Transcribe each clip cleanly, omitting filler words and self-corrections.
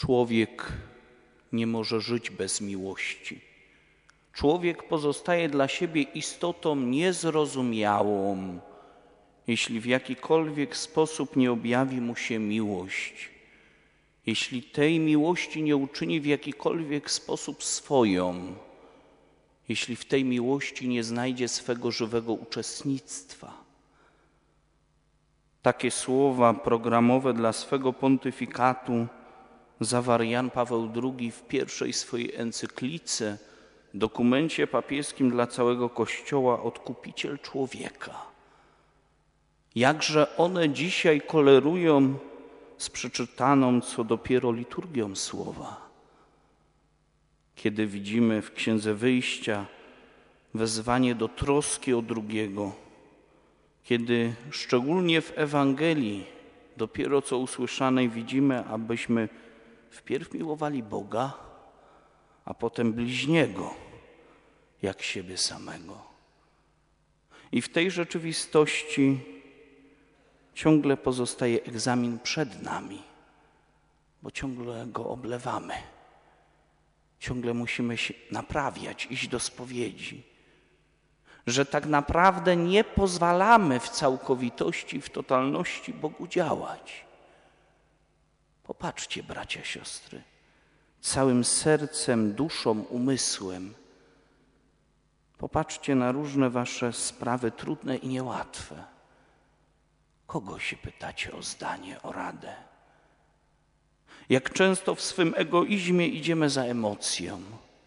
Człowiek nie może żyć bez miłości. Człowiek pozostaje dla siebie istotą niezrozumiałą, jeśli w jakikolwiek sposób nie objawi mu się miłość, jeśli tej miłości nie uczyni w jakikolwiek sposób swoją, jeśli w tej miłości nie znajdzie swego żywego uczestnictwa. Takie słowa programowe dla swego pontyfikatu zawarł Jan Paweł II w pierwszej swojej encyklice, dokumencie papieskim dla całego Kościoła Odkupiciel człowieka. Jakże one dzisiaj kolerują z przeczytaną co dopiero liturgią słowa. Kiedy widzimy w Księdze Wyjścia wezwanie do troski o drugiego, kiedy szczególnie w Ewangelii dopiero co usłyszanej widzimy, abyśmy wpierw miłowali Boga, a potem bliźniego jak siebie samego. I w tej rzeczywistości ciągle pozostaje egzamin przed nami, bo ciągle go oblewamy. Ciągle musimy się naprawiać, iść do spowiedzi. Że tak naprawdę nie pozwalamy w całkowitości, w totalności Bogu działać. Popatrzcie, bracia, siostry, całym sercem, duszą, umysłem. Popatrzcie na różne wasze sprawy trudne i niełatwe. Kogo się pytacie o zdanie, o radę? Jak często w swym egoizmie idziemy za emocją,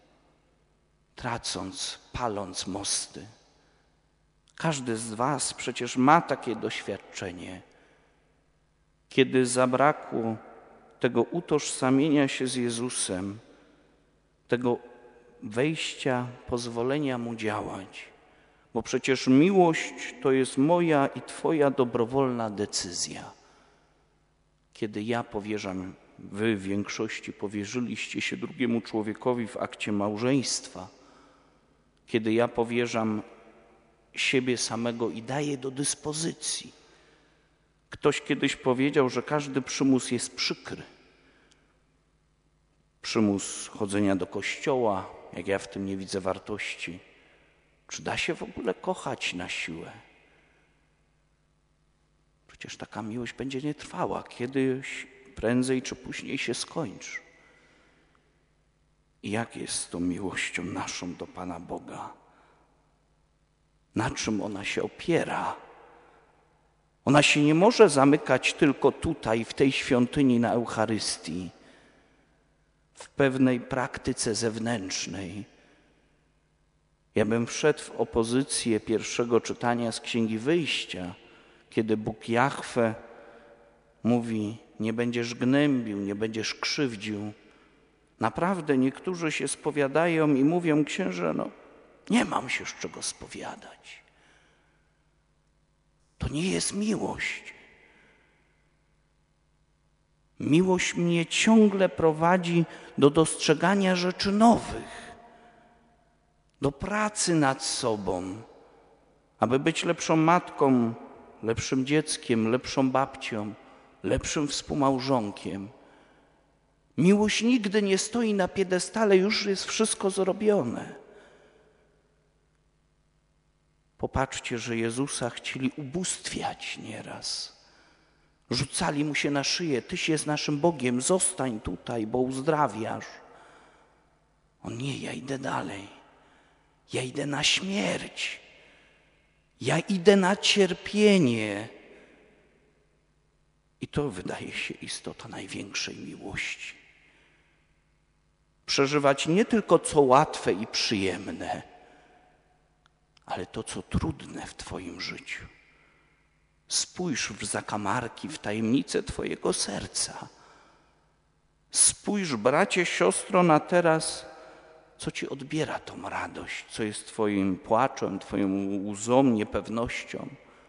tracąc, paląc mosty. Każdy z was przecież ma takie doświadczenie, kiedy zabrakło tego utożsamienia się z Jezusem, tego wejścia, pozwolenia Mu działać. Bo przecież miłość to jest moja i twoja dobrowolna decyzja. Kiedy ja powierzam, wy w większości powierzyliście się drugiemu człowiekowi w akcie małżeństwa, kiedy ja powierzam siebie samego i daję do dyspozycji. Ktoś kiedyś powiedział, że każdy przymus jest przykry. Przymus chodzenia do kościoła, jak ja w tym nie widzę wartości. Czy da się w ogóle kochać na siłę? Przecież taka miłość będzie nie trwała. Kiedyś, prędzej czy później się skończy. I jak jest z tą miłością naszą do Pana Boga? Na czym ona się opiera? Ona się nie może zamykać tylko tutaj, w tej świątyni na Eucharystii, w pewnej praktyce zewnętrznej. Ja bym wszedł w opozycję pierwszego czytania z Księgi Wyjścia, kiedy Bóg Jahwe mówi: nie będziesz gnębił, nie będziesz krzywdził. Naprawdę niektórzy się spowiadają i mówią: księże, nie mam się z czego spowiadać. To nie jest miłość. Miłość mnie ciągle prowadzi do dostrzegania rzeczy nowych, do pracy nad sobą, aby być lepszą matką, lepszym dzieckiem, lepszą babcią, lepszym współmałżonkiem. Miłość nigdy nie stoi na piedestale, już jest wszystko zrobione. Popatrzcie, że Jezusa chcieli ubóstwiać nieraz. Rzucali Mu się na szyję: Tyś jest naszym Bogiem, zostań tutaj, bo uzdrawiasz. On: nie, ja idę dalej. Ja idę na śmierć. Ja idę na cierpienie. I to wydaje się istota największej miłości. Przeżywać nie tylko co łatwe i przyjemne, ale to, co trudne w twoim życiu. Spójrz w zakamarki, w tajemnice twojego serca. Spójrz, bracie, siostro, na teraz, co ci odbiera tą radość, co jest twoim płaczem, twoją łzą, niepewnością.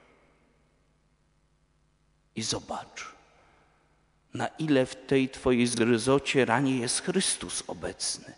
I zobacz, na ile w tej twojej zgryzocie ranie jest Chrystus obecny.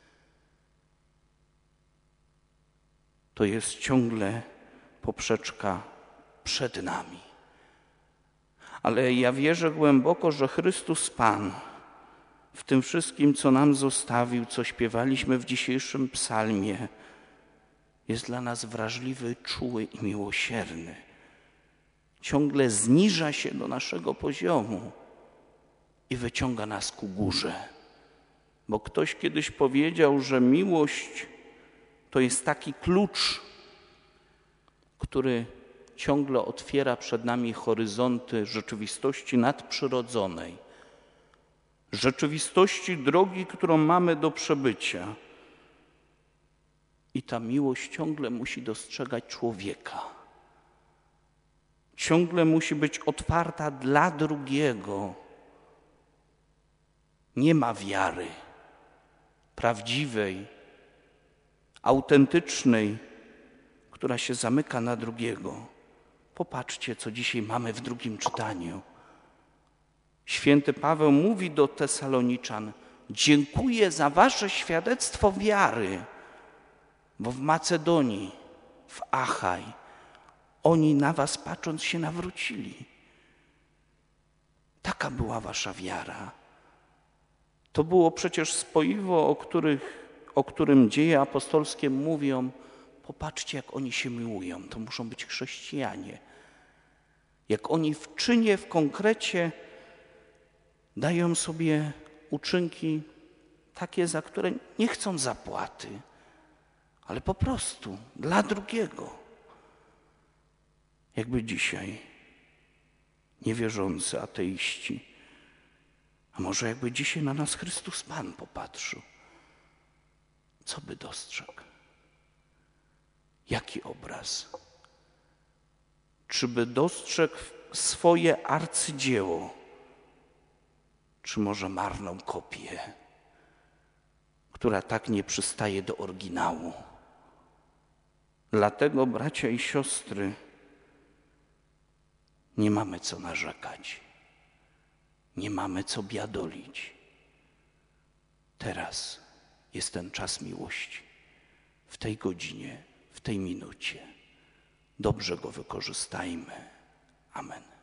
To jest ciągle poprzeczka przed nami. Ale ja wierzę głęboko, że Chrystus Pan w tym wszystkim, co nam zostawił, co śpiewaliśmy w dzisiejszym psalmie, jest dla nas wrażliwy, czuły i miłosierny. Ciągle zniża się do naszego poziomu i wyciąga nas ku górze. Bo ktoś kiedyś powiedział, że miłość to jest taki klucz, który ciągle otwiera przed nami horyzonty rzeczywistości nadprzyrodzonej, rzeczywistości drogi, którą mamy do przebycia. I ta miłość ciągle musi dostrzegać człowieka. Ciągle musi być otwarta dla drugiego. Nie ma wiary prawdziwej, autentycznej, która się zamyka na drugiego. Popatrzcie, co dzisiaj mamy w drugim czytaniu. Święty Paweł mówi do Tesaloniczan: dziękuję za wasze świadectwo wiary, bo w Macedonii, w Achaj, oni na was patrząc się nawrócili. Taka była wasza wiara. To było przecież spoiwo, o którym dzieje apostolskie mówią. Popatrzcie, jak oni się miłują. To muszą być chrześcijanie. Jak oni w czynie, w konkrecie dają sobie uczynki takie, za które nie chcą zapłaty, ale po prostu dla drugiego. Jakby dzisiaj niewierzący ateiści, a może jakby dzisiaj na nas Chrystus Pan popatrzył, co by dostrzegł? Jaki obraz? Czy by dostrzegł swoje arcydzieło, czy może marną kopię, która tak nie przystaje do oryginału? Dlatego, bracia i siostry, nie mamy co narzekać, nie mamy co biadolić. Teraz jest ten czas miłości, w tej godzinie, w tej minucie. Dobrze go wykorzystajmy. Amen.